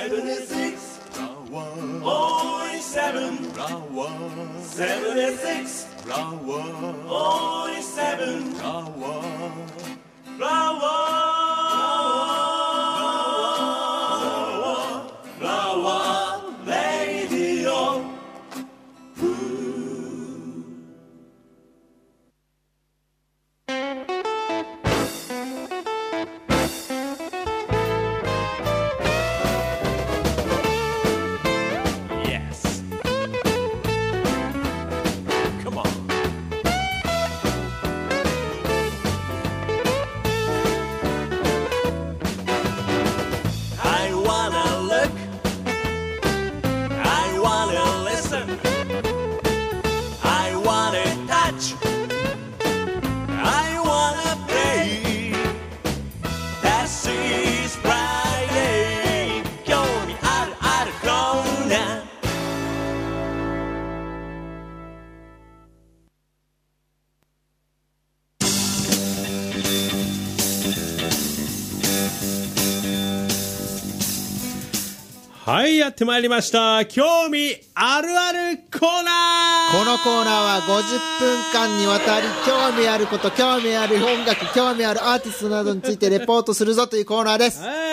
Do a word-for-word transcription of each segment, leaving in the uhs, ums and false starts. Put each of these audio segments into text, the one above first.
はい、やってまいりました。興味あるあるコーナー。 このコーナーはごじゅっぷんかんにわたり興味あること、興味ある音楽、興味あるアーティストなどについてレポートするぞというコーナーです。 はい、はい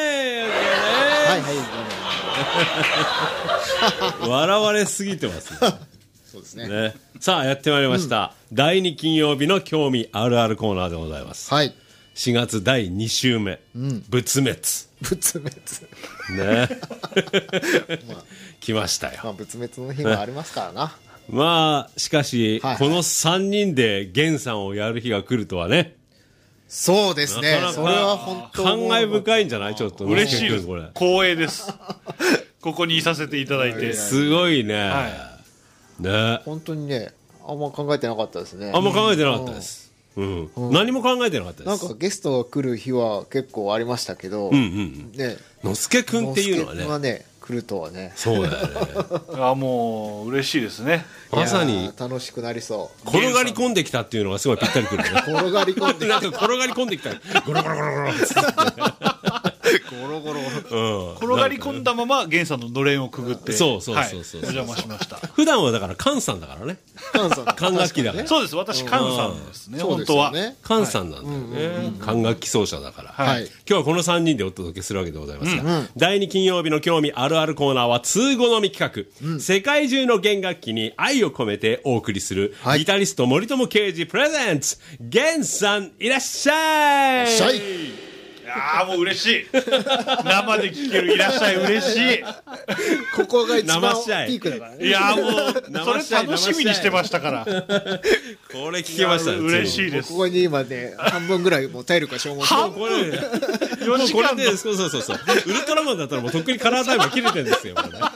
はい。 笑われすぎてます、ね、 そうですね。 ね。さあ、やってまいりました、うん、だいに金曜日の興味あるあるコーナーでございます。 はい。 しがつだいに週目、うん、仏滅。 仏滅。 ね。まあ、来ましたよ。 まあ、仏滅の日もありますからな。 まあ、しかし、はいはい、このさんにんで源さんをやる日が来るとはね。 そうですね。なかなかそれは本当感慨深いんじゃない？ちょっと嬉しいです。これ光栄です。ここにいさせていただいてすごいね、はい、ね。 本当にね、あんま考えてなかったですね。 あんま考えてなかったです、うんうん、何も考えてなかったです。 なんかゲストが来る日は結構ありましたけど、うんうん、 ね、のすけくんっていうのはね、 のすけくんはね来るとはね。 そうだよね。 あ、もう嬉しいですね。 まさに楽しくなりそう。 転がり込んできたっていうのがすごいぴったりくるね。 転がり込んでなんか転がり込んできた。ゴロゴロゴロゴロってゴロゴロ、うん、転がり込んだまま源さんののれんをくぐって、 そうそうそうそう、 はい、お邪魔しました。 普段はだから菅さんだからね。菅さん、管楽器だから。 そうです、私菅さんですね、本当は菅さんなんだよね。管楽器奏者だから、はい、今日はこのさんにんでお届けするわけでございますが、うん、だいに金曜日の興味あるあるコーナーは通好み企画、うん、世界中の弦楽器に愛を込めてお送りする、はい、ギタリスト森友啓二プレゼンツ源さんいらっしゃい。 いらっしゃい。ああ、もう嬉しい。生で聴けるいらっしゃい、嬉しい。 ここが一番ピークだからね。 いやもうそれ楽しみにしてましたから。これ聞けましたね。 嬉しいです。 ここに今ね半分ぐらいもう体力が消耗してる。 半分。よじかんで、そうそうそうそう。ウルトラマンだったらもうとっくにカラータイムが切れてるんですよ。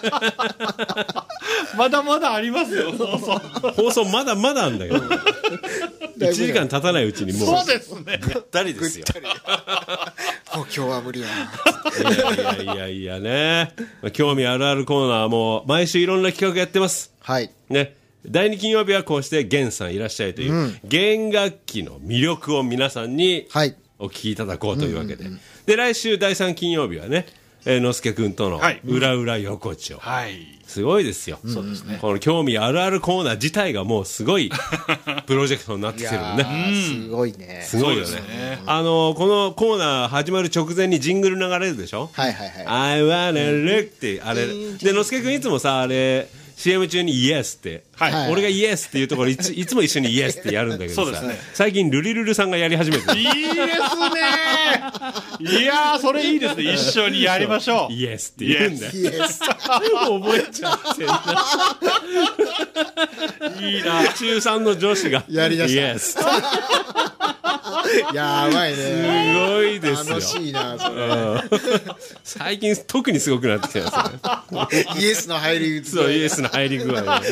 まだまだありますよ。放送。 放送まだまだあるんだけど。いちじかん経たないうちにもう。 そうですね。 ぐったりですよ。 もう今日は無理やな。いやいやいやいやね。興味あるあるコーナーも毎週いろんな企画やってます。 はい。 ね。だいに金曜日はこうして源さんいらっしゃいという、うん、弦楽器の魅力を皆さんにお聞きいただこうというわけで。うんうんうん、で、来週だいさん金曜日はね、えー、のすけくんとの裏裏横丁。 はい。 すごいですよ、 うん、そうですね。 この興味あるあるコーナー自体がもうすごいプロジェクトになってきてるね。 すごいね。 すごいよね。ね、あのこのコーナー始まる直前にジングル流れるでしょ。 はいはいはい。 I wanna look ってあれで、のすけくんいつもさあれ シーエム 中にイエスって、はい、俺がイエスっていうところいつ, いつも一緒にイエスってやるんだけどさ、ね、最近ルリルルさんがやり始めてる。 いいですね。いやーそれいいですね。一緒にやりましょう。 イエスって言うんだよ。 イエス覚えちゃってんな。いいな。中さんの女子がやりだした。 イエス。 やばいね。 すごいですよ。 楽しいなそれ、 うん、最近特にすごくなってきてますね。 イエスの入り具合。そうイエスの入り具合、ね、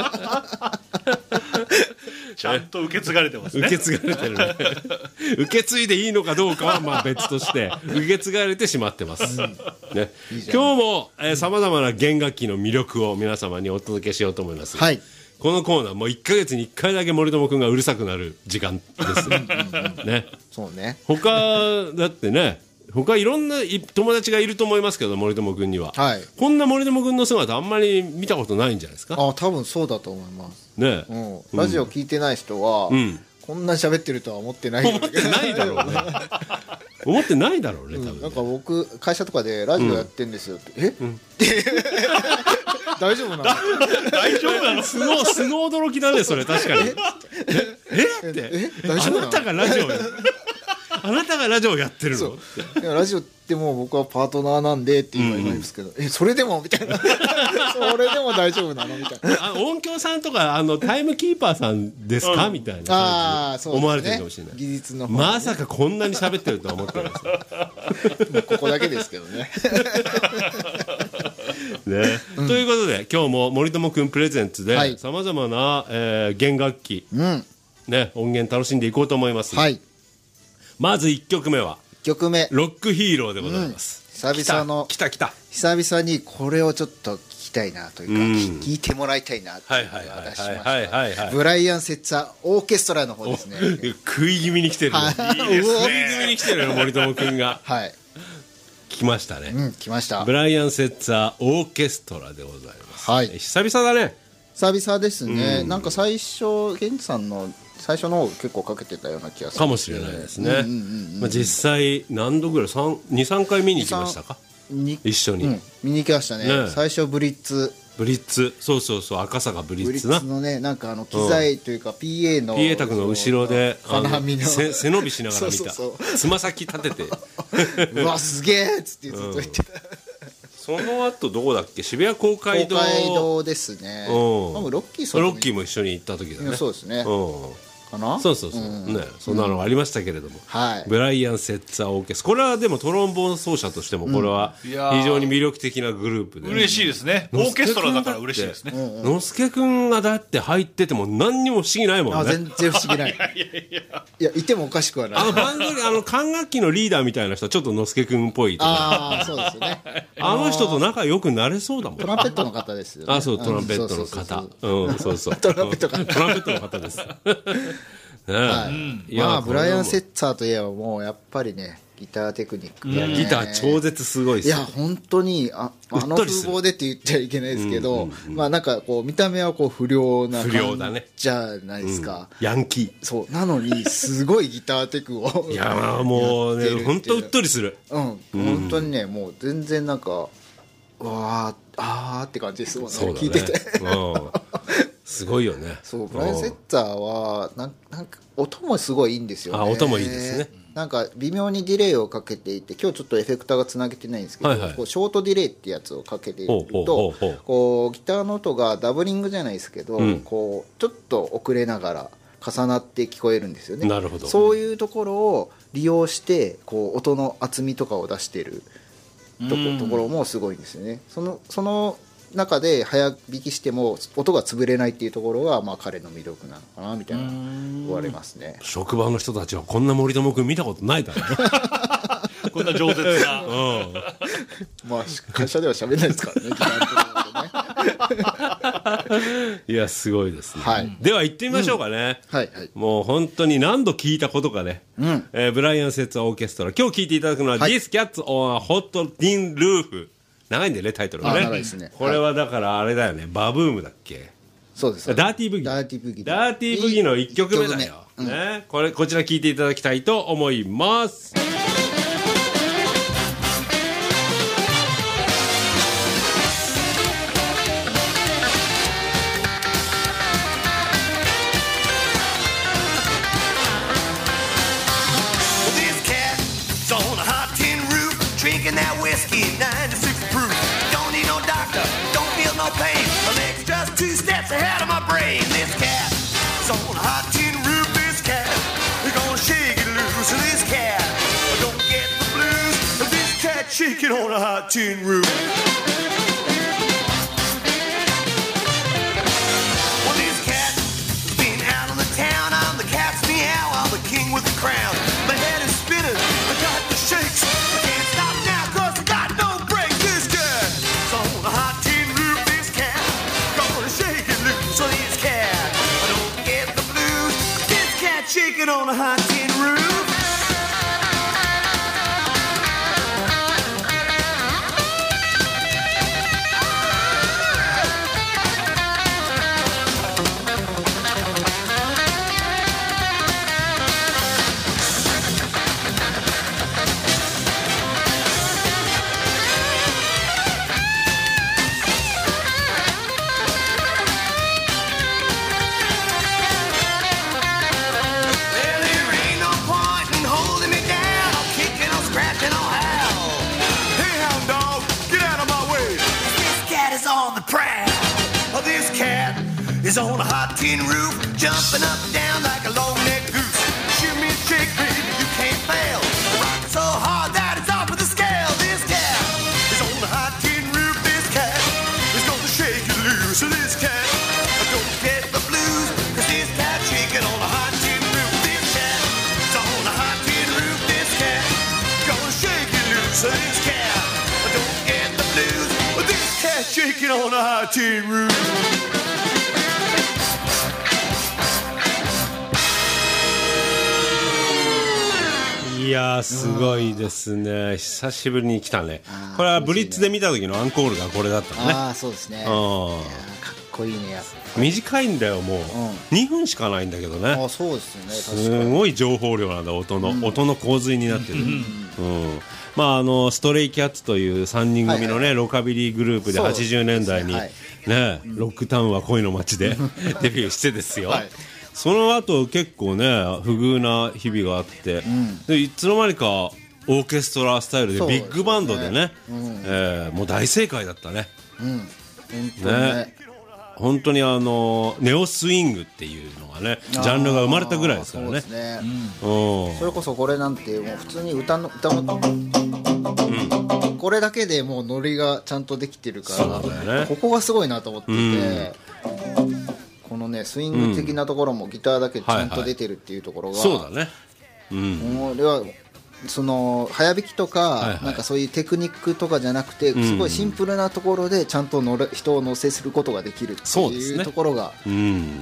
ちゃんと受け継がれてますね。 受け継がれてるね。受け継いでいいのかどうかはまあ別として受け継がれてしまってます、うんね、いい今日もさまざまな弦楽器の魅力を皆様にお届けしようと思います、 はい、 このコーナーもういっかげつにいっかいだけ森友くんがうるさくなる時間ですね。 そうね。 他だってね他いろんな友達がいると思いますけど、森友君には、 はい、 こんな森友君の姿あんまり見たことないんじゃないですか。 あ、多分そうだと思いますね、 うん、ラジオ聞いてない人は、うん、こんな喋ってるとは思ってない思ってないだろうね思ってないだろうね、多分ね、 うん、なんか僕会社とかでラジオやってんですよって、うん、え、うん、大丈夫なの大丈夫なのすごすご驚きだねそれ。確かにええってえ大丈夫なの、あなたがラジオあなたがラジオやってるの。 いやラジオってもう僕はパートナーなんでって言われるんですけど、うん、えそれでもみたいなそれでも大丈夫なのみたいなあ音響さんとかあのタイムキーパーさんですか、うん、みたいな感じで思われてるかもしれない。 技術の方、 ね、まさかこんなに喋ってるとは思ってないですよここだけですけどねね、うん、ということで今日も森友くんプレゼンツでさまざまな、えー、弦楽器、うんね、音源楽しんでいこうと思います。はい、まずいっきょくめはいっきょくめロックヒーローでございます、 うん、久々の来た来た久々にこれをちょっと聞きたいなというか、うん、聞いてもらいたいなというのを出しましたブライアン・セッツァーオーケストラの方ですね。 食い気味に来てるのいいですね。食い気味に来てるの森友くんがはい来ましたね、うん、 来ました。 ブライアン・セッツァーオーケストラでございます、はい、久々だね。 久々ですね、うん、なんか最初源さんの最初の方結構かけてたような気がするかもしれないですね。実際何度ぐらいにさんかい見に行きましたか一緒に、うん、見に行きました ね, ね最初ブリッツブリッツそうそうそう赤坂ブリッツなブリッツのねなんかあの機材というか ピーエー のピーエー 卓の後ろで金網の背伸びしながら見たつま先立ててうわすげえっつってずっと言ってた、うんその後どこだっけ渋谷公会堂公会堂ですね、うん、ロッキーロッキーも一緒に行った時だね。 そうですね、うんかなそうそうそう、うんね、そんなのがありましたけれども、うんはい、ブライアン・セッツァーオーケストラこれはでもトロンボーン奏者としてもこれは非常に魅力的なグループで、 うん、嬉しいですね。オーケストラだから嬉しいですね。 のすけくんがだって入ってても何にも不思議ないもんね。 あ全然不思議ないいやいやいやいやいてもおかしくはない。 あのバンドにあの管楽器のリーダーみたいな人はちょっとのすけくんっぽいとかああそうですよねあの人と仲良くなれそうだもん。 トランペットの方ですよね。 あそうトランペットの方うんそうそうトランペットのトランペットの方ですねはいまあブライアン・セッツァーといえばもうやっぱりねギターテクニック、ね、 ギター超絶すごいですよ。 いや本当にああの風貌でって言っちゃいけないですけど、うんうんうん、まあなんかこう見た目はこう不良な感じじゃないですか、 うん、ヤンキーそうなのにすごいギターテクをいやまあもうね本当うっとりするうん、うん、本当にねもう全然なんかわーあーって感じですもんね。そうだね聞いてて、うんすごいよね。 そうブライアン・セッツァーはなんなんか音もすごいいいんですよね。 あ音もいいですね。 なんか微妙にディレイをかけていて今日ちょっとエフェクターがつなげてないんですけど、はいはい、こうショートディレイってやつをかけているとこうギターの音がダブリングじゃないですけど、うん、こうちょっと遅れながら重なって聞こえるんですよね。 なるほど。 そういうところを利用してこう音の厚みとかを出していると こ, ところもすごいんですよね。そのその中で早弾きしても音が潰れないっていうところがまあ彼の魅力なのかなみたいな言われますね。 職場の人たちはこんな森友君見たことないだろうこんな饒舌な、うん、 まあ会社では喋んないですからねギターのところでねいやすごいですね、はい、では行ってみましょうかね、うんはいはい、もう本当に何度聞いたことかね、うんえー、ブライアン・セッツァーオーケストラ今日聞いていただくのは、はい、These Cats on a Hot Tin Roof長いんだよねタイトルが ね, 長いですねこれはだからあれだよね、はい、バブームだっけ。 そうですダーティーブギダーティーブギダーティーブギのいっきょくめだよ、うんね、これこちら聴いていただきたいと思います。 Two steps ahead of my brain. This cat is on a hot tin roof. This cat is gonna shake it loose. This cat don't get the blues. This cat shaking on a hot tin roof. Well, this cat has been out of the town. I'm the cat's meow. I'm the king with the crown. My head is spinning. I got the shakes. I can't stop now 'cause I got no brakes. This cat is on a hot tin roof. This cat shake it loose on this cat. I don't get the blues. This cat shaking on a hot tin roof. is on a hot tin roof, jumping up and down like a long-necked goose. Shoot me and shake, baby, you can't fail. Rock so hard that it's off of the scale. This cat is on a hot tin roof. This cat is gonna shake you loose. This cat don't get the blues, 'cause this cat shaking on a hot tin roof. This cat is on a hot tin roof. This cat gonna shake you loose. This cat don't get the blues. This cat shaking on a hot tin roof. いやーすごいですね、久しぶりに来たね。これはブリッツで見た時のアンコールがこれだったのね。 ああそうですね。いやかっこいいね。やっぱ短いんだよもう、うん、にふんしかないんだけどね。 あそうですよね。 すごい情報量なんだ、音の、うん、音の洪水になってる、うんうん、まああのストレイキャッツというさんにん組のね、はいはい、ロカビリーグループではちじゅうねんだいに、ねはい、ロックタウンは恋の街でデビューしてですよ、はい、その後結構ね不遇な日々があって、うん、でいつの間にかオーケストラスタイルでビッグバンドでね、うん、えー、もう大正解だったね、うん、本当に ね, ね本当にあのネオスイングっていうのがねジャンルが生まれたぐらいですからね。そうですね、うん、それこそこれなんてもう普通に歌の歌の、うん、これだけでもうノリがちゃんとできてるから、ね、ここがすごいなと思ってて、うん、このねスイング的なところもギターだけでちゃんと出てるっていうところが、うんはいはい、そうだね、うん、これはその早弾きとか、はいはい、なんかそういうテクニックとかじゃなくて、うん、すごいシンプルなところでちゃんと乗れ人を乗せすることができるっていう、ね、ところが、うん、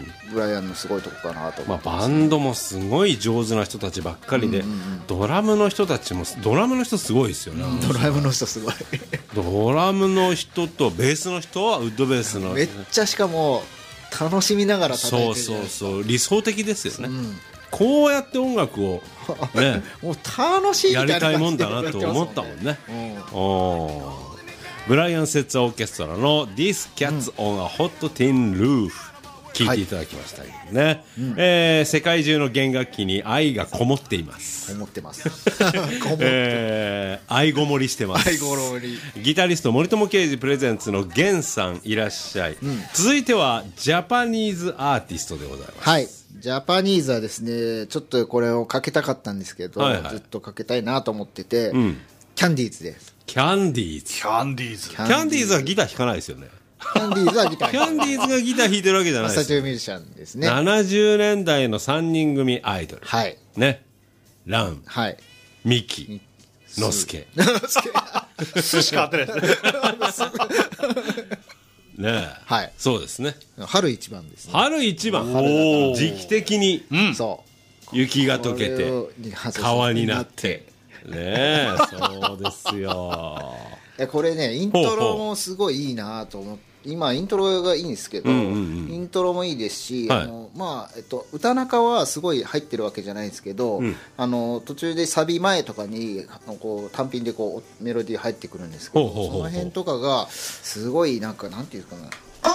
ブライアンのすごいところかなと思ってます、ね。まあ、バンドもすごい上手な人たちばっかりで、うんうんうん、ドラムの人たちもドラムの人すごいですよね、うん、ドラムの人すごいドラムの人とベースの人はウッドベースのめっちゃしかも楽しみながら叩いてる。そうそうそう理想的ですよね、うん、こうやって音楽を、ね、もう楽しいみたいなやりたいもんだなと思ったもんね、うん、おブライアン・セッツァーオーケストラの This Cats on a Hot Tin Roof 聴いていただきましたけどね、はいうん、えー、世界中の弦楽器に愛がこもっています。こもってますこもって、えー、愛ごもりしてます。愛ごもり。ギタリスト森友啓二プレゼンツの源さんいらっしゃい、うん、続いてはジャパニーズアーティストでございます。はい、ジャパニーズはですねちょっとこれをかけたかったんですけど、はいはい、ずっとかけたいなと思ってて、うん、キャンディーズです。キャンディーズキャンディーズキャンディーズはギター弾かないですよね。キャンディーズはギターキャンディーズがギター弾いてるわけじゃないです。スタジオミュージシャンですね。ななじゅうねんだいのさんにん組アイドル、はいね、ラン、はい、ミキ、ノスケスしか合ってないですねえ、はい、そうですね。春一番ですね。春一番時期的に、うん、そう雪が溶けて川になってねえそうですよこれねイントロもすごいいいなと思って、今イントロがいいんですけど、うんうんうん、イントロもいいですし、はい、あのまあえっと、歌中はすごい入ってるわけじゃないんですけど、うん、あの途中でサビ前とかにこう単品でこうメロディー入ってくるんですけど、ほうほうほうほう、その辺とかがすごいなんかなんていうかな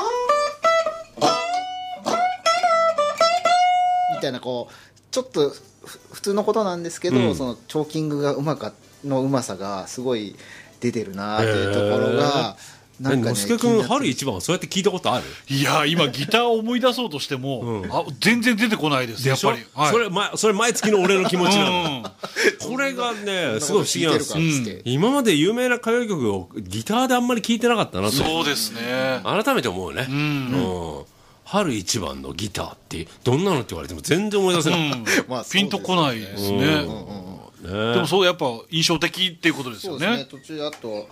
みたいなこうちょっと普通のことなんですけど、うん、そのチョーキングがうまかのうまさがすごい出てるなというところがなんかね、のすけくん春一番はそうやって聞いたことある？いや今ギターを思い出そうとしても、うん、あ全然出てこないです。やっぱり、はい、それ、ま、それ毎月の俺の気持ちなの、うん、これがねすごい不思議なんですよ、うん、今まで有名な歌謡曲をギターであんまり聞いてなかったなと。そうですね改めて思うね、うんうんうん、春一番のギターってどんなのって言われても全然思い出せない、うんまあ、ピンとこないですね、うんうんうん、ね、でもそうやっぱ印象的っていうことですよね。そうですね。途中あと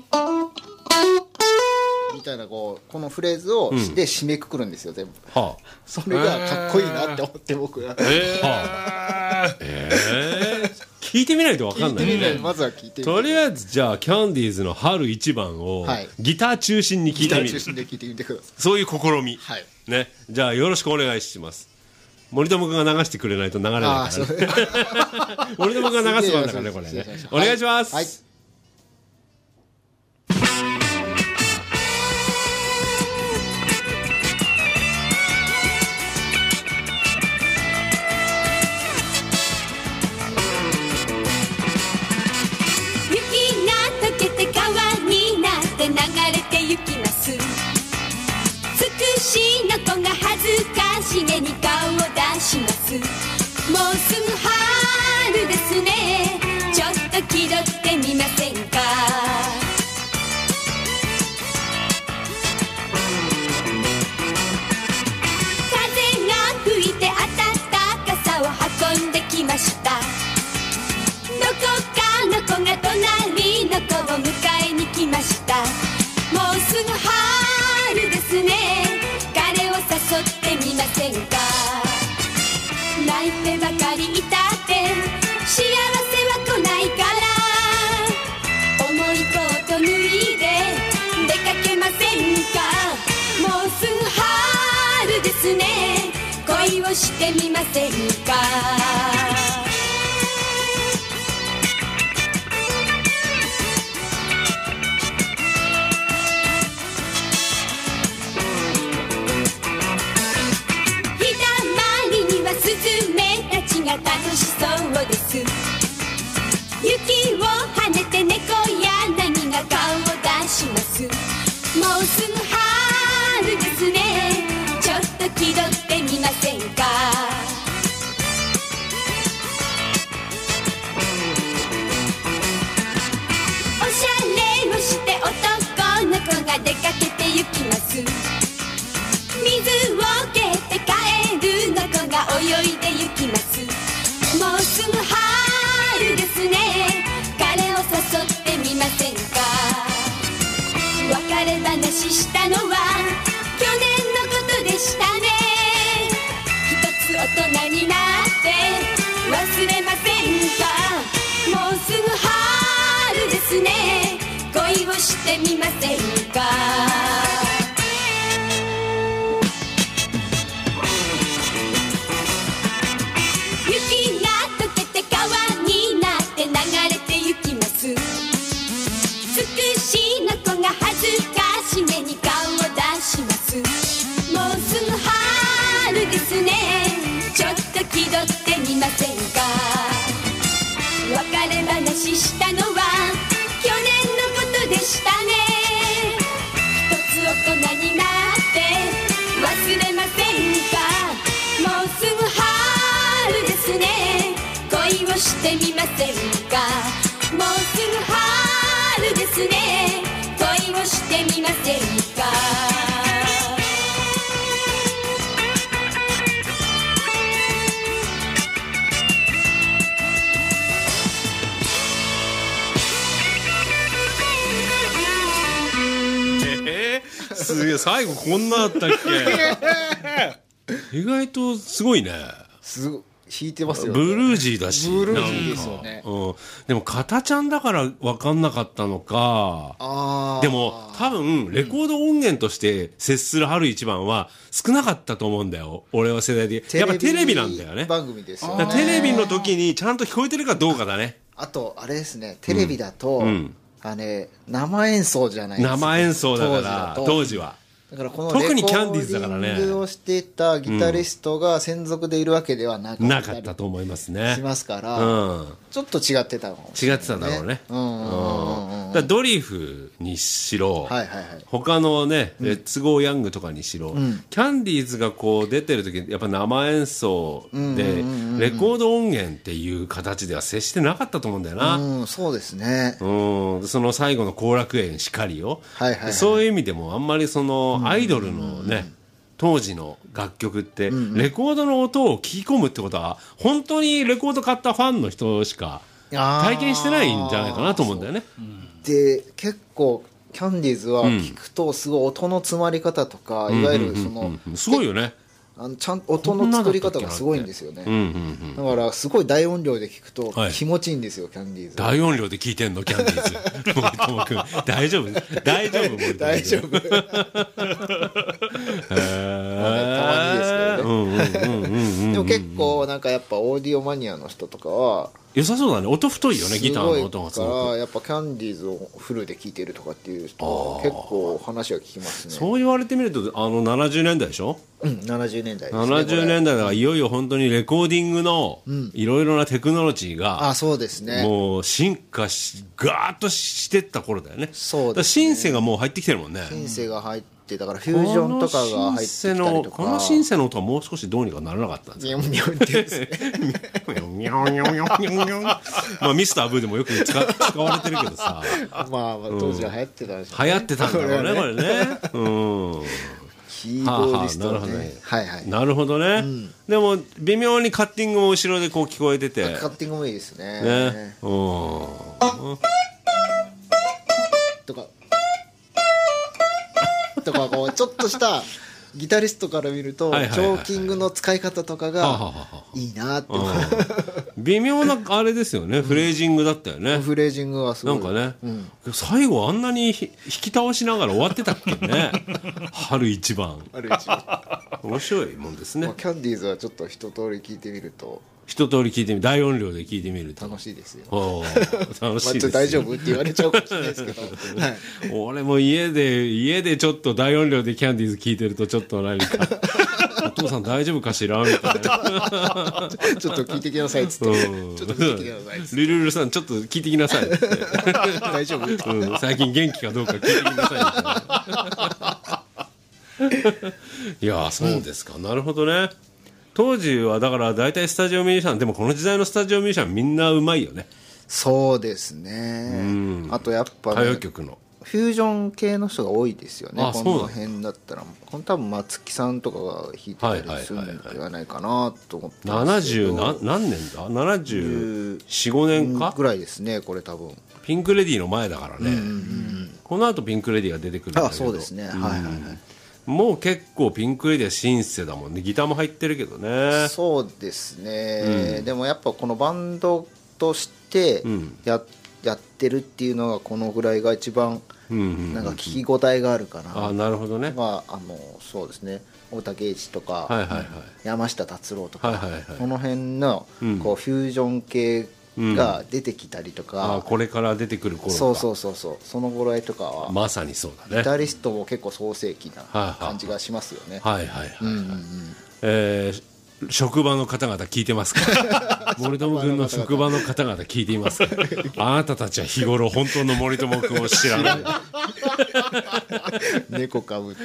みたいなこうこのフレーズを、うん、で締めくくるんですよ全部、はあ、それがかっこいいなって思って僕は、えーはあえー、聞いてみないと分かんないね。まずは聞いてみてとりあえずじゃあキャンディーズの春一番を、はい、ギター中心に聞いてみる。ギター中心で聞いてみてください。そういう試み、はいね、じゃあよろしくお願いします。森友君が流してくれないと流れないからね森友君が流す番だからねこれね。お願いします、はいはい。流れてゆきます。つくしの子がはしてみませんか。日だまりにはスズメたちが楽しそうです。雪を跳ねて猫やヤギが顔を出します。もうすぐ春ですね、ちょっと気取ってみませんか。おしゃれをして男の子が出かけて行きます。水を蹴って帰るの子が泳いで行きます。もうすぐ春ですね、彼を誘ってみませんか。別れ話したのは去年のことでしたね。一つ大人になって忘れませんか。もうすぐ春ですね、恋をしてみませんか。雪が溶けて川になって流れて行きます。つくしの子が恥ずかしげに顔を出します。もうすぐ春ですね、ちょっと気取ってみませんか。別れ話したのは去年のことでしたね。一つ大人になって忘れませんか。もうすぐ春ですね、恋をしてみませんか。もうすぐ春ですね、恋をしてみませんか。 えー、すげえ、最後こんなだったっけ。意外とすごいね。 すごい弾いてますよね。 ブルージーだし、 ブルージーですよね。 うん、でも片ちゃんだから分かんなかったのか。 あでも多分レコード音源として接する春一番は少なかったと思うんだよ、俺は世代で。やっぱテレビなんだよね。 番組ですよね。 だからテレビの時にちゃんと聞こえてるかどうかだね。 あとあれですね、テレビだと、 うん、 あれ生演奏じゃないですか。 生演奏だから当時は。 だからこの特にキャンディーズだからね、 レコーディングをしてたギタリストが専属でいるわけではなかった、 なかったと思いますね。 しますから、 うん、 ちょっと違ってたのかもしれない、ね、 違ってただろうね。 うんうんうんうん、 だドリフにしろ、 はいはいはい、 他のね、レッツゴーヤングとかにしろ、うん、キャンディーズがこう出てる時やっぱ生演奏でレコード音源っていう形では接してなかったと思うんだよな。 うん、そうですね。 うん、その最後の後楽園しかりよ、 はいはいはい、 そういう意味でもあんまりそのアイドルのね、当時の楽曲ってレコードの音を聴き込むってことは本当にレコード買ったファンの人しか体験してないんじゃないかなと思うんだよね。 で結構キャンディーズは聞くとすごい音の詰まり方とか、うん、いわゆるその、 うんうん、すごいよね。 あのちゃん音の作り方がすごいんですよね。だからすごい大音量で聞くと気持ちいいんですよ、はい、キャンディーズ。 大音量で聞いてんのキャンディーズ。森友君大丈夫大丈夫森友君大丈夫。たまにですけどね。でも結構なんかやっぱオーディオマニアの人とかは良さそうだね。音太いよね、ギターの音がすごく。 すごいからやっぱキャンディーズをフルで聴いてるとかっていう人は結構話は聞きますね。 そう言われてみるとあのななじゅうねんだいでしょ。 うん、ななじゅうねんだいですね。 ななじゅうねんだいだからいよいよ本当にレコーディングのいろいろなテクノロジーが、 うん、あ、そうですね、 もう進化しガーッとしてった頃だよね。 そうですね。 シンセがもう入ってきてるもんね。 シンセが入ってだからフュージョンとかが入ってきたりとか。 このシンセの音はもう少しどうにかならなかったんですよ。 ミョンミョンってですね。 ミョンミョンミョンミョンミョン。まあミスターブーでもよく使使われてるけどさ。 まあ、まあ当時は流行ってたんでしょうね。 流行ってたんだろうねこれね。うん。 キーボーディストね、はあはあ、なるほどね、はいはい、 なるほどね、うん、でも微妙にカッティングも後ろでこう聞こえてて、 カッティングもいいですね。 ね、うん、 とかとかこうちょっとしたギタリストから見ると、はいはいはい、チョーキングの使い方とかがいいなって、 微妙なあれですよね、フレージングだったよね。 フレージングはすごいなんかね、うん、最後あんなに引き倒しながら終わってたっけね。春一番。 春一番。 面白いもんですね。 まあ、キャンディーズはちょっと一通り聞いてみると。 一通り聞いてみる、大音量で聞いてみると楽しいですよ。 楽しいですよ。 まあ、大丈夫って言われちゃうかもしれないですけど、はい、 俺も家で家でちょっと大音量でキャンディーズ聞いてるとちょっと何かお父さん大丈夫かしらみたいなちょっと聞いてきなさいっつって、うん、ちょっと聞いてきなさいっつって、 ルルルさんちょっと聞いてきなさいっつって大丈夫、 うん、最近元気かどうか聞いてきなさいみたいないやそうですか、うん、なるほどね。当時はだから大体スタジオミュージシャンでもこの時代のスタジオミュージシャンみんなうまいよね。 そうですね、うん、あとやっぱ、ね、 歌謡曲のフュージョン系の人が多いですよね。 あこの辺だったらこの多分松木さんとかが弾いてたりするんではないかなと思ってますけど、 ななじゅう何年だななじゅうよん、ごねんかぐらいですね。これ多分ピンクレディーの前だからね、うんうんうん、この後ピンクレディーが出てくるんだけど、 あそうですね、うん、はいはいはい、 もう結構ピンクレディーはシンセだもんね。ギターも入ってるけどね。 そうですね、うん、でもやっぱこのバンドとしてや、うん、やってるっていうのがこのぐらいが一番なんか聞き応えがあるかな、うんうんうん、 あなるほどね、 まあ、あのそうですね、大竹栄一とか、 はいはいはい、 山下達郎とか、 はいはいはい、 この辺のこうフュージョン系が出てきたりとか、 うん、あこれから出てくる頃か、 そうそうそうそう、そのぐらいとかはまさにそうだね。 ギタリストも結構創世期な感じがしますよね。 はいはいはい、はい、うんうんうん、えー職場の方々聞いてますか森友君の職場の方々聞いていますかあなたたちは日頃本当の森友君を知らない猫かぶって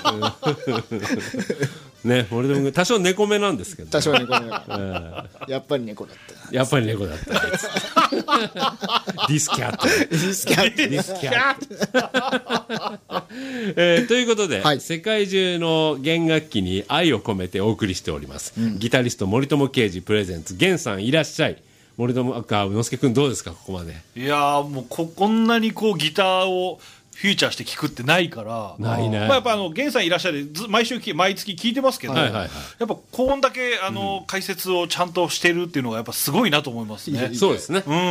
ね、森友君多少猫目なんですけど、ね、 多少猫目、えー、やっぱり猫だったやっぱり猫だったディスキャットディスキャットディスキャットえー、ということで、はい、世界中の弦楽器に愛を込めてお送りしております、うん、ギタリスト森友啓二プレゼンツ源さんいらっしゃい。森友か之介君どうですかここまで。 いやもう こ, こんなにこうギターをフューチャーして聞くってないからないね、 まあ、やっぱあの源さんいらっしゃるず毎週毎月聞いてますけど、はいはいはい、やっぱこんだけあの、うん、解説をちゃんとしてるっていうのがやっぱすごいなと思いますね。 そうですね、 うんうんうん、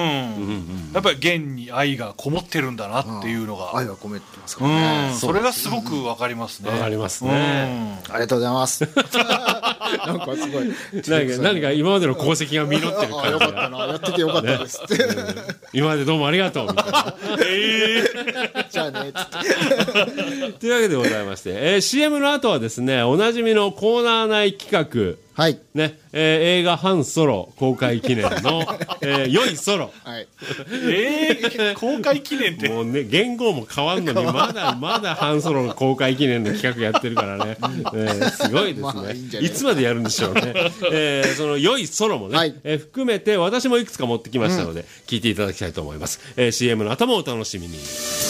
やっぱり源に愛がこもってるんだなっていうのが、 愛がこめてますからね、 うん、それがすごくわかりますね。 わかりますね、 うん、ありがとうございますなんかすごい何か何か今までの功績が実ってる感じがよかったな、やっててよかったです、ねうん、今までどうもありがとうみたいなえー、じゃあねつってというわけでございまして、えー、シーエム の後はですねおなじみのコーナー内企画、 はいねえー、映画ハンソロ公開記念の、えー、良いソロ、 はい、 えー、公開記念ってもうね言語も変わんのにまだまだハンソロの公開記念の企画やってるからね、えー、すごいですね、まあ、い, い, いつまでやるんでしょうね、えー、その良いソロもね、はい、えー、含めて私もいくつか持ってきましたので、うん、聞いていただきたいと思います、えー、シーエム の後もお楽しみに。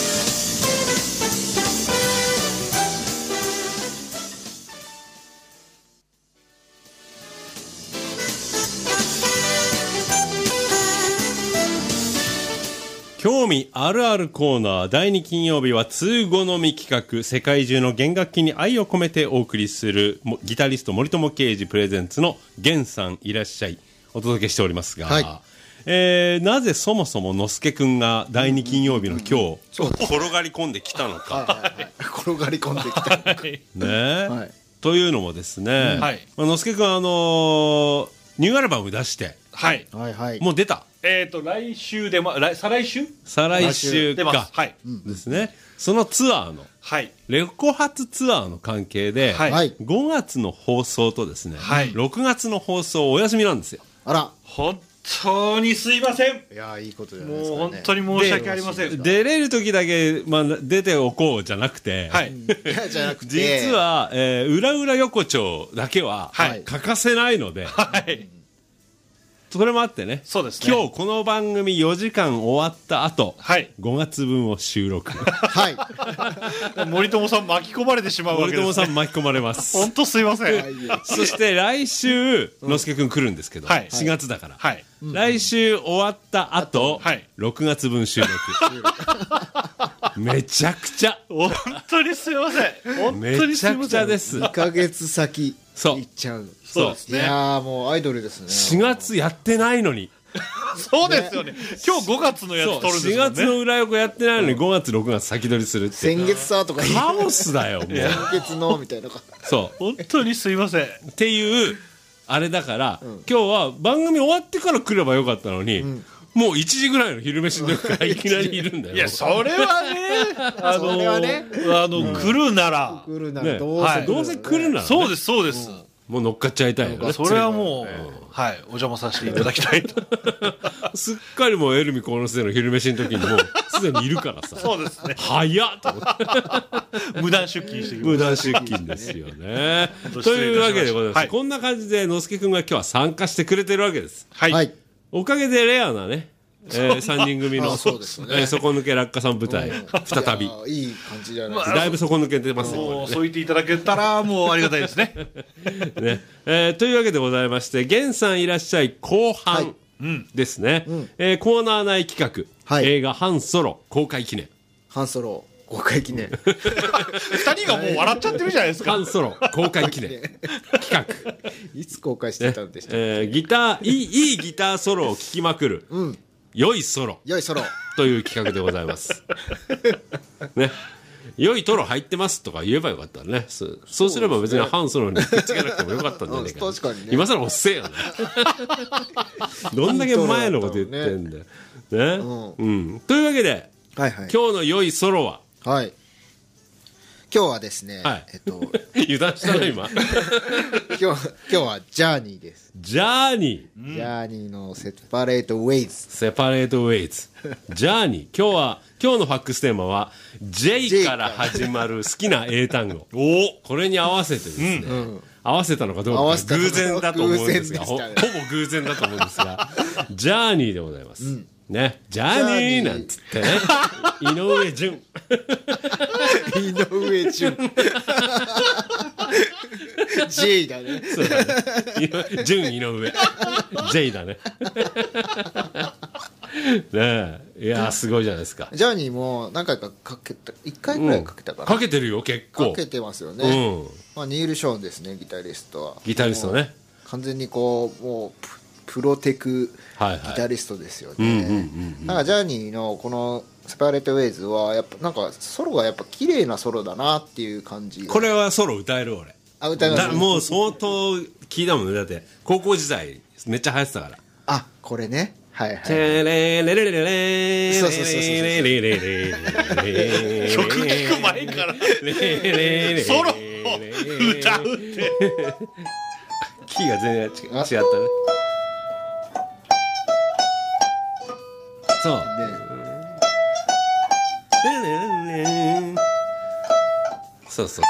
興味あるあるコーナーだいに金曜日は通好み企画、世界中の弦楽器に愛を込めてお送りするギタリスト森友啓二プレゼンツの源さんいらっしゃいお届けしておりますが、はい、えー、なぜそもそも之介くんがだいに金曜日の今日、うんうんうん、転がり込んできたのか、はいはいはい、 転がり込んできたのかね、 はい、 というのもですね、 うん、はい、 まあ、之介くんあのー、ニューアルバム出して、 はいはいはい、 もう出たえーと来週で、ま、来再来週再来週か、 はい、 ですね。そのツアーの、 はい、 レコ発ツアーの関係で、はい、ごがつの放送とですね、はい、ろくがつの放送お休みなんですよ。 あら、 本当にすいません。 いやいいことじゃないですかね。 もう本当に申し訳ありません。 出れる時だけ、まあ、出ておこうじゃなくて、 はい、 じゃなくて実は、えー、裏裏横丁だけは欠かせないので、 はい、 それもあってね、 そうですね、 今日この番組よじかん終わった後、はい、ごがつ分を収録はい森友さん巻き込まれてしまうわけですね。 森友さん巻き込まれます本当すいませんそして来週之介くん来るんですけど、はい、しがつだから、はい、来週終わった後、はい、ろくがつ分収録めちゃくちゃ本当にすいません本当にすいませんめちゃくちゃです。 にかげつ先そう行っちゃう。 そうですね。 いやーもうアイドルですね。 しがつやってないのに。 そうですよね。今日ごがつのやつ撮るんですしよね。 がつの裏横やってないのにごがつろくがつ先取りするって先月さとかカオスだよもう。 先月のみたいな。 そう本当にすいません。 っていうあれだから、今日は番組終わってから来ればよかったのに、もういちじぐらいの昼飯の時からいきなりいるんだよ。 いや、それはね、あのそれはねあの、来るなら、 来るなねらどうせ、 はいどうせ来るならね、 そうです、そうです。 もう乗っかっちゃいたいよね。 それはもう、はい、お邪魔させていただきたいと。 すっかりもうエルミコーノスでの昼飯の時にもうすでにいるからさ。 そうですね。 早っと思って無断出勤してきま無断出勤ですよね。というわけでございます。 はいこんな感じで、のすけくんが今日は参加してくれてるわけです。 す。はい。 はい。 おかげでレアなね、えー、さんにん組の、 あそうですねえー底抜け落下さん舞台、再びい。やーいい感じじゃないですか。 だいぶ底抜けてますよ、 もう、 こそう言っていただけたら、もうありがたいですね。 れね。ねえーというわけでございまして、源さんいらっしゃい後半ですね。えーコーナー内企画、 はい映画ハンソロ公開記念。 ハンソロ公開記念。 二人がもう笑っちゃってるじゃないですか。 ハンソロ公開記念企画。 いつ公開してたんでしたっけ。 えーギター、いい、いいギターソロを聴きまくる、良いソロよいソロ。 という企画でございます。ね。良いトロ入ってますとか言えばよかったね。そうそうすれば別にハンソロにくっつけなくてもよかったんじゃないかな。 うん確かにね今更おっせえよね。どんだけ前のこと言ってんだよ。ね。うん。というわけで、 はいはい。 今日の良いソロは、 はい。今日はですね、 はいえっと、 油断したの今。 今日、今日はジャーニーです。 ジャーニー。 ジャーニーのセパレートウェイズ。 セパレートウェイズ。ジャーニー。今日は、今日のファックステーマは、J から始まる好きな英単語。おこれに合わせてですね、合わせたのかどうか合わせたのか偶然だと思うんですが、ほ偶然でしたねほぼ偶然だと思うんですが、ジャーニーでございます。ね。ジャーニーなんつってね。井上順。 井上順。J だね。 そうだね。順井上。J だね。ねえ。いやー、すごいじゃないですか。 ジャーニーも何回かかけた、いっかいくらいかけたかな。 かけてるよ、結構。 かけてますようね。 ん。 まあ、ニール・ショーンですね、ギタリストは。 ギタリストね。 完全にこう、もうプ、プロテクはいはいギタリストですよね。なんかジャーニーのこのセパレートウェイズはやっぱなんかソロがやっぱ綺麗なソロだなっていう感じ。 これはソロ歌える俺。 あ、歌いますだもう相当聞いたもんね。だって、高校時代めっちゃ流行ってたから。 あ、これね。はいはい。 チェレレレレレレそうそうそうそうレレレレレ曲聴く前から、ソロを歌うって。 キーが全然違違ったね。そう。そうそうそう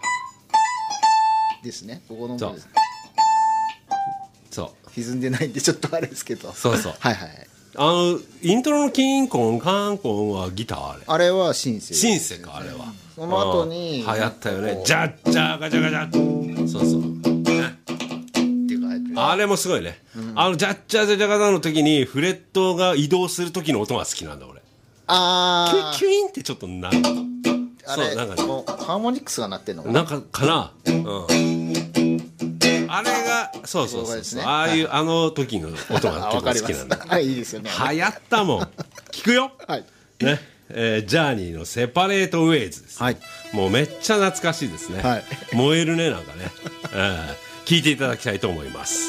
ですね。ここのそうもですそう。 歪んでないんでちょっとあれですけど。 そうそう。 はいはい。 あの、イントロのキンコン、カンコンはギターあれ。 あれはシンセ。 シンセか、あれは。 その後にうん流行ったよねこ。うジャッジャーガジャガジャそうそう。 っていうか入ってるあれもすごいね。あの、ジャッジャージャガジャの時に、フレットが移動する時の音が好きなんだ、俺。キュあイキュインってちょっとなる。 ーあれそうなんかねこうハーモニクスが鳴ってんのかな。 なんか、かな。うん。あれが、そうそうそうそう、 そうですねああいう、あの時の音があ、わかります結構好きなんだ。 はい、いいですよね。 流行ったもん。聞くよ。 はい。 ね。えージャーニーのセパレートウェイズです。 はい。 もうめっちゃ懐かしいですね。 はい燃えるね、なんかね。えー聞いていただきたいと思います。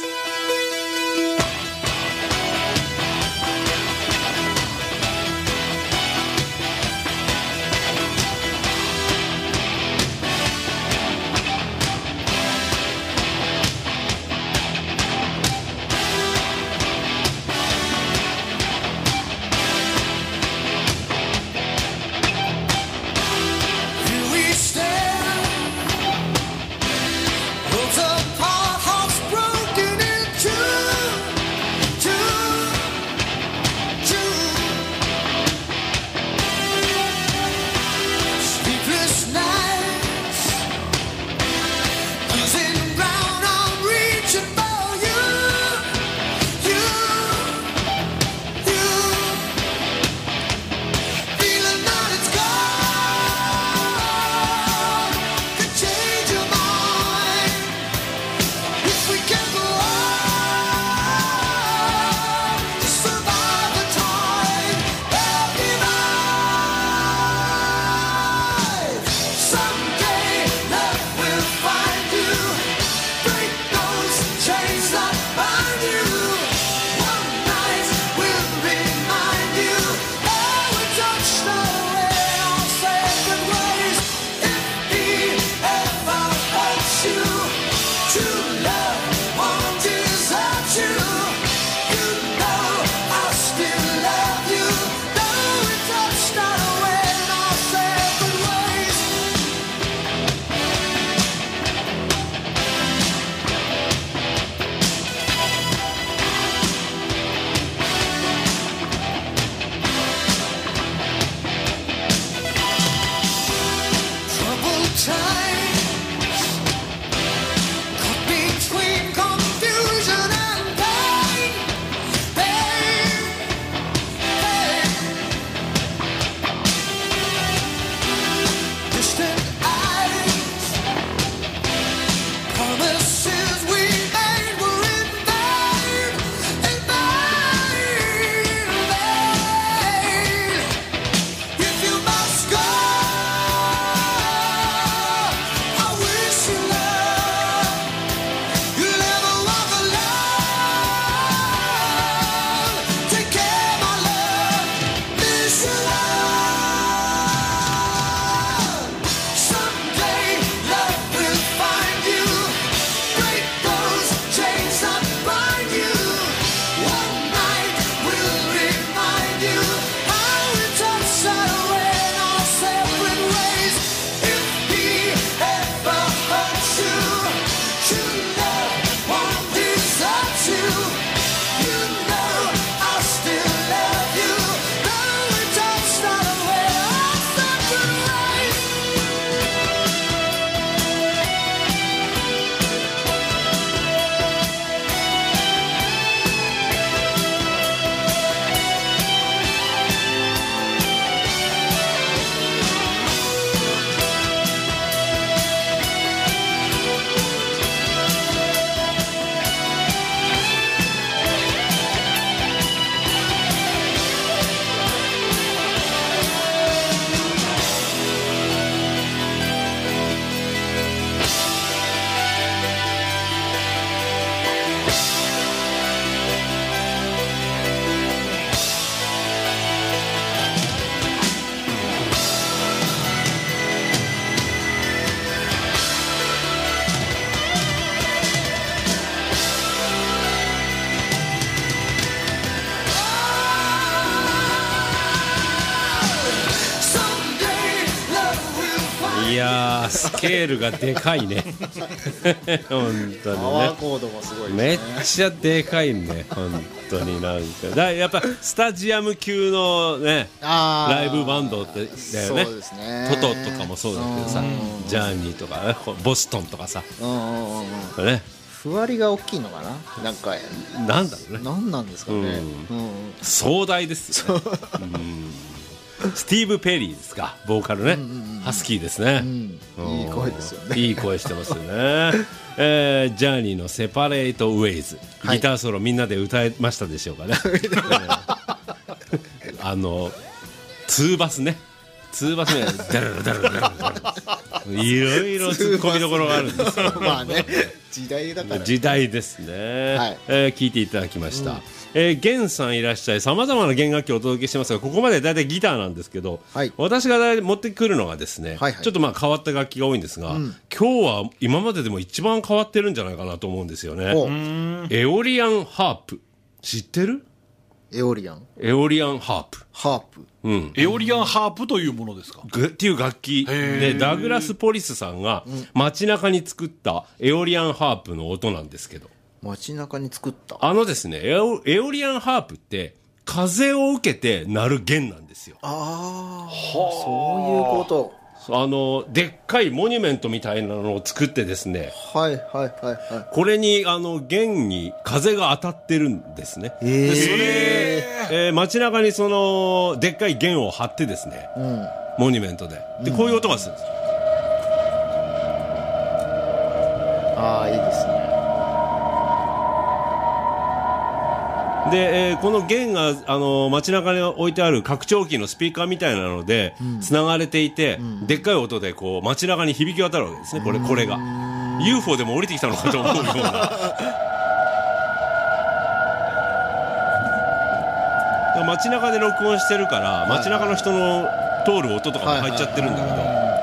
Here we stand, worlds apart, hearts broken in いやースケールがでかいね本当にねパワーコードもすごいですね。 めっちゃでかいね本当になんかだやっぱスタジアム級のねあーライブバンドってだよね。 そうですね。 トトとかもそうだけどさジャーニーとかねボストンとかさうんうんうんうん。 ねふわりが大きいのかな。なんかなんだろうねなんなんですかね。うんうん。 壮大ですよねうんスティーブ・ペリーですかボーカルねハスキーですねうんいい声ですよね。 いい声してますよねえージャーニーのセパレート・ウェイズギターソロみんなで歌えましたでしょうかねあのツーバスねツーバスねダラダラダラダラいろいろ突っ込みどころがあるんですよまあね時代だからね。 時代ですね、 はいえー聞いていただきました、うんえー、ゲンさんいらっしゃいさまざまな弦楽器をお届けしてますがここまでだいたいギターなんですけど、 はい、 私がだい持ってくるのがですね、はいはい、ちょっとまあ変わった楽器が多いんですが、うん、今日は今まででも一番変わってるんじゃないかなと思うんですよね。エオリアンハープ知ってる？ エオリアンエオリアンハープハープ、 うん、 エオリアンハープというものですかっていう楽器でダグラス・ポリスさんが街中に作ったエオリアンハープの音なんですけど街中に作ったあのですねエオ、エオリアンハープって風を受けて鳴る弦なんですよ。 ああそういうこと。 あのでっかいモニュメントみたいなのを作ってですねはいはいはいはいこれにあの弦に風が当たってるんですね。 えー、 でそれ、えー、街中にそのでっかい弦を張ってですね、うん、モニュメントででこういう音がするんです、うん、 ああいいですね。 で、えー、この弦が、あのー、街中に置いてある拡張器のスピーカーみたいなのでつな、うん、がれていて、うん、でっかい音でこう街中に響き渡るわけですね。これ、これが ユーフォー でも降りてきたのかと思うような街中で録音してるから街中の人の通る音とかも入っちゃってるんだけど、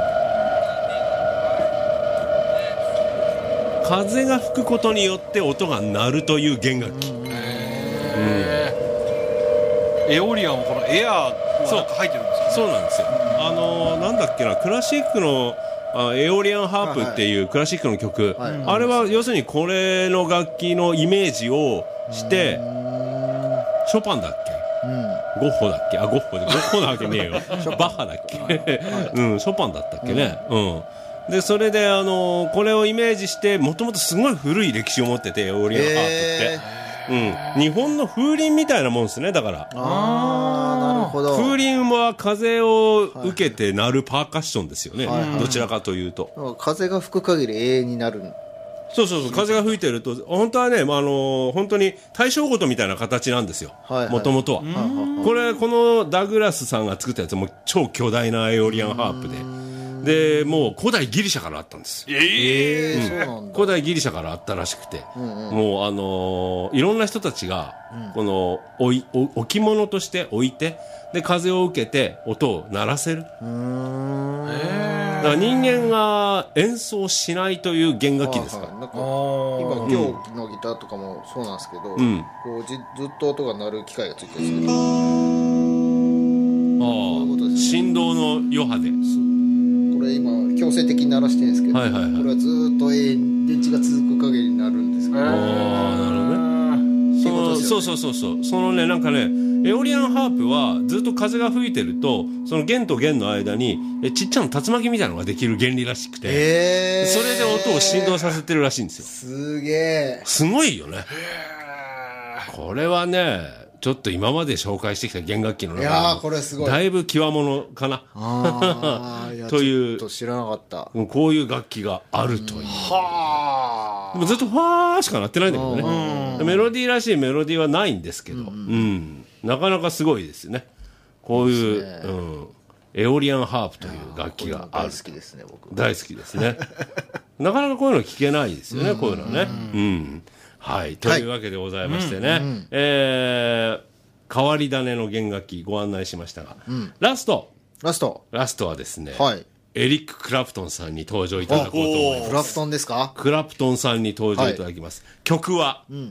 風が吹くことによって音が鳴るという弦楽器。うん、 エオリアンはこのエアーが入ってるんですか、ね、 そうなんですよ。あのー、なんだっけなクラシックのあエオリアンハープっていうクラシックの曲、はいはい、あれは要するにこれの楽器のイメージをしてショパンだっけ、うん、ゴッホだっけあゴッホでゴッホなわけねえよバッハだっけ、はいうん、ショパンだったっけね、うんうんでそれで、あのー、これをイメージしてもともとすごい古い歴史を持っててエオリアンハープって、えーうん、日本の風鈴みたいなもんですね。だからあーなるほど。 風鈴は風を受けて鳴るパーカッションですよね、はいはい、どちらかというと風が吹く限り永遠になる。 そうそうそう風が吹いてると本当はね、まあ、あの本当に大正琴みたいな形なんですよもともとは。これこのダグラスさんが作ったやつも超巨大なエオリアンハープででもう古代ギリシャからあったんです。 えーうん、そうなんだ。古代ギリシャからあったらしくて、うんうん、もうあのー、いろんな人たちが、うん、このおいお置物として置いてで風を受けて音を鳴らせる。うーんだから人間が演奏しないという弦楽器ですから。 なんか今今日のギターとかもそうなんですけど、うん、こうじずっと音が鳴る機械がついてるんですけど、 ああ振動の余波で。 これ今強制的に鳴らしてるんですけど、はいはいはい、これはずっと永遠電池が続く限りになるんですけど、ああなるほどね。そのそうそうそうそうそのねなんかねエオリアンハープはずっと風が吹いてるとその弦と弦の間にえちっちゃな竜巻みたいなのができる原理らしくて、えー、それで音を振動させてるらしいんですよ。 すげえすごいよね。これはねちょっと今まで紹介してきた弦楽器の中でいやこれすごいだいぶ極物かなあいというちょっと知らなかった。 こういう楽器があるという。はあ。でもずっとファーしか鳴ってないんだけどね。メロディーらしいメロディーはないんですけど、うん、うん、なかなかすごいですね。こういう、ねうん、エオリアンハープという楽器がある。 大好きですね僕。 大好きですね。なかなかこういうの聞けないですよね。こういうのはね。うん。うんはい、というわけでございましてね、はいうんうんえー、変わり種の弦楽器ご案内しましたが、うん、ラストラストラストはですね、はい、エリック・クラプトンさんに登場いただこうと思います。 クラプトンですか。 クラプトンさんに登場いただきます、はい、曲は、うん、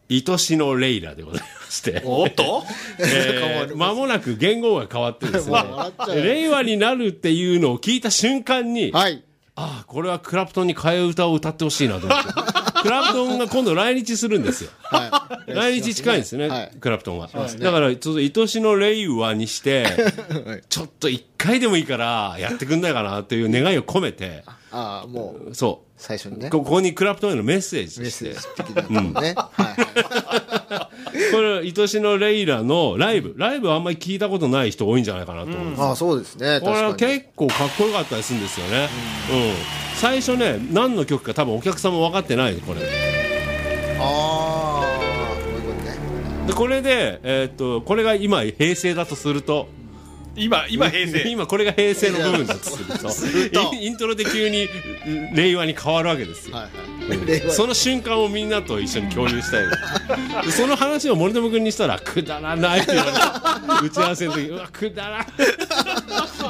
愛しのレイラでございまして。 おっとえー、間もなく言語が変わってですね、令和になるっていうのを聞いた瞬間に、 はい、 ああ、これはクラプトンに替え歌を歌ってほしいなと思って。クラプトンが今度来日するんですよ。はい、来日近いんですよね、はい、クラプトンは。ね、だから、ちょっと愛しのレイワにして、ちょっと一回でもいいからやってくんないかなという願いを込めて、 ああ、もう、 そう。 最初にね。 ここにクラプトンへのメッセージとして。メッセージ的なのね。これ、愛しのレイラのライブ。ライブはあんまり聞いたことない人多いんじゃないかなと思うんです、うん、 ああ、そうですね。 これは結構かっこよかったりするんですよね。うん。うん、最初ね、何の曲か多分お客さんも分かってないこれ。 ああ、こういうことね。 で、これで、えー、っと、これが今、平成だとすると、 今、今平成。 今これが平成の部分だとすると、イントロで急に令和に変わるわけですよ。はいはい、その瞬間をみんなと一緒に共有したいでその話を森友君にしたら、くだらないって言われて、打ち合わせの時、うわ、くだらない。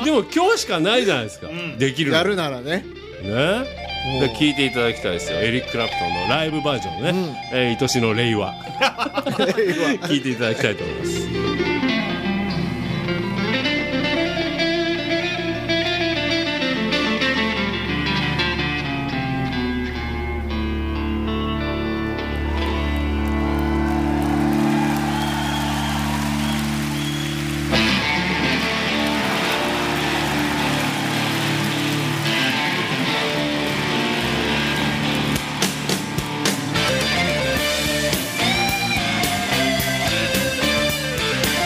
でも今日しかないじゃないですか。うん、できる。 やるならね。 ね。で聞いていただきたいですよ。エリック・クラプトンのライブバージョンね。うん、えー、愛しの令和。聞いていただきたいと思います。 「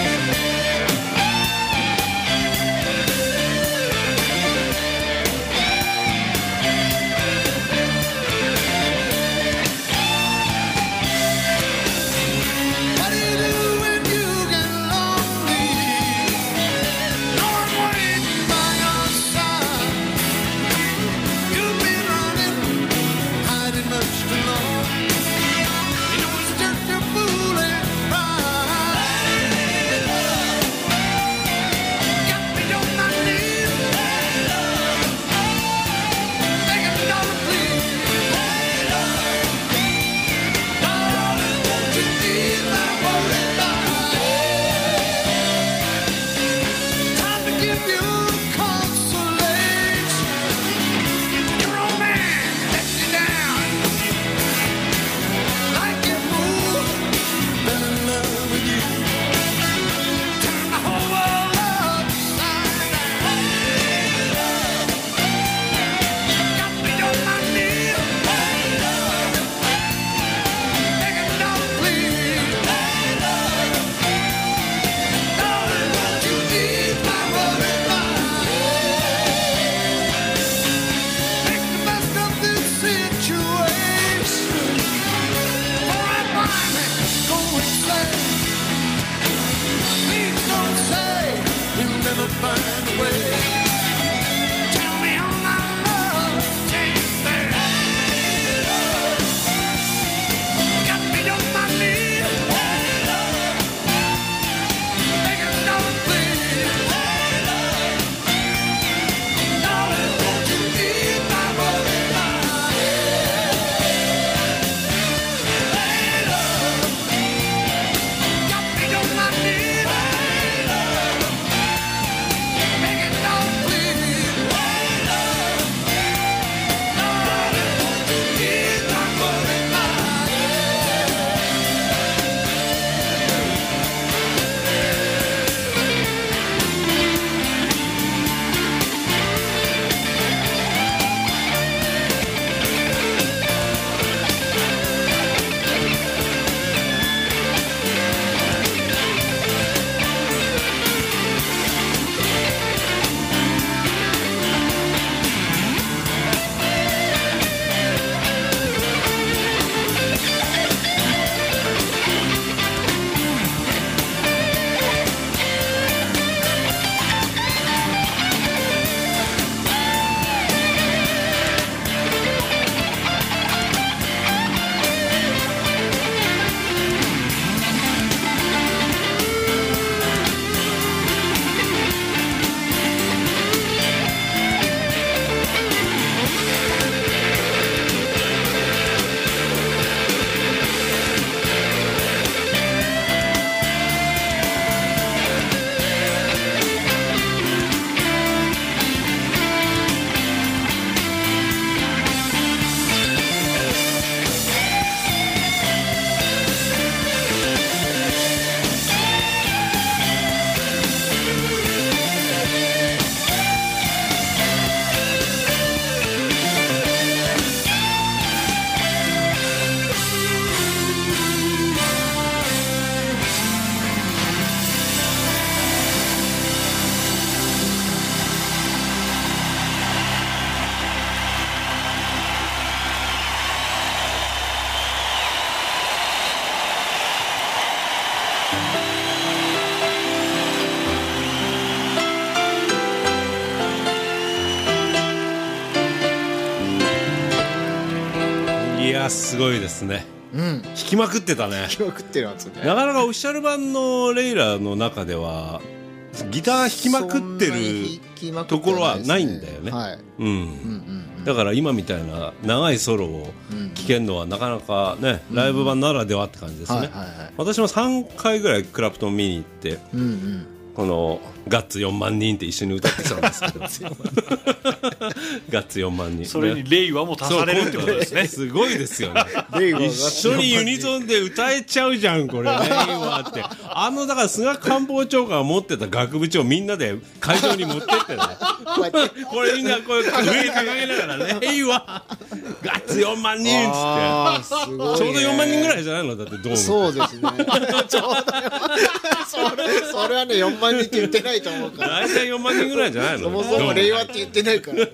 やすごいですね、 うん、 弾きまくってたね。 弾きまくってるやつね。 なかなかオフィシャル版のレイラの中ではギター弾きまくってるところはないんだよね。はい、うん、うんうんうん、だから今みたいな長いソロを聴けるのはなかなかね、うん、ライブ版ならではって感じですね、はいはいはい、私もさんかいぐらいクラプトン見に行って、うんうん、このガッツよんまんにんって一緒に歌ってたんですけどガッツよんまんにん、 それにレイワも足されるってことですね。 すごいですよね。一緒にユニゾンで歌えちゃうじゃんこれ、レイワって。あのだから菅官房長官が持ってた楽部長みんなで会場に持ってってねこれみんなこう上に掲げながらレイワガッツよんまんにんっつって、すごいね、ちょうどよんまんにんぐらいじゃないのだってどうも。 そうですねちょうどそれ、それはねよんまんにんって言ってないと思うから。 大体よんまんにんぐらいじゃないの。 そもそも令和って言ってないから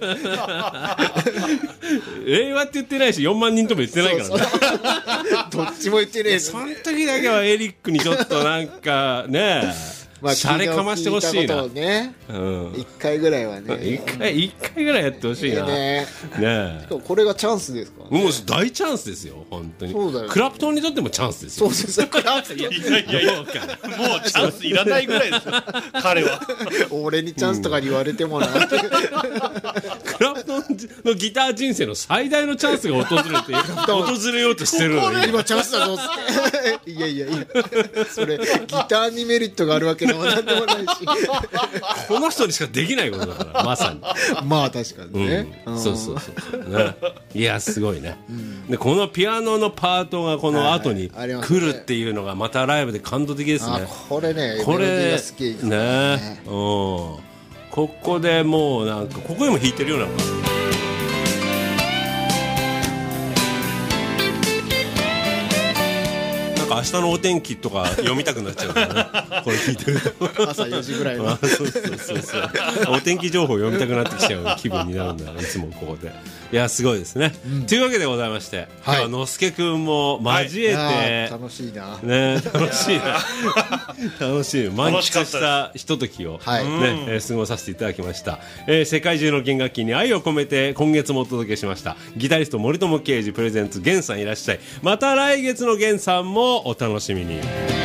令和って言ってないしよんまんにんとも言ってないからね。そうそうどっちも言ってねえ。 その時だけはエリックにちょっとなんかねまあ、シャレかましてほしいな。 ね、うん、いっかいぐらいはねいっかい、いっかいぐらいやってほしいな、ねね、これがチャンスですか、 ね、もう大チャンスですよ本当に。そうだよ、ね、クラプトンにとってもチャンスですよ。 そうですクラプトンいやいやいやもうチャンスいらないぐらいですよ彼は。 俺にチャンスとかに言われてもな、うん、クラプトンのギター人生の最大のチャンスが訪れて訪れようとしてるのに今チャンスだぞっていやいやいやそれギターにメリットがあるわけでもなんでもないしこの人にしかできないことだからまさにまあ確かにね、 うん、そうそうそう、ね、いやすごいね、うん、でこのピアノのパートがこの後に来るっていうのがまたライブで感動的ですね。あこれねこれメロディーが好きですね。 ね、うん、ここでもうなんかここでも弾いてるような明日のお天気とか読みたくなっちゃうからねこれ聞いてると朝よじぐらいはそうそうそうそうお天気情報読みたくなってきちゃう気分になるんだよいつもここで。いやすごいですね、うん、というわけでございまして、はい、今日はのすけくんも交えて、はい、 楽しいな、 ね、楽しいな楽しい満喫したひとときを、はいねえー、過ごさせていただきました、えー、世界中の弦楽器に愛を込めて今月もお届けしましたギタリスト森友啓二プレゼンツ弦さんいらっしゃい。また来月の弦さんもお楽しみに。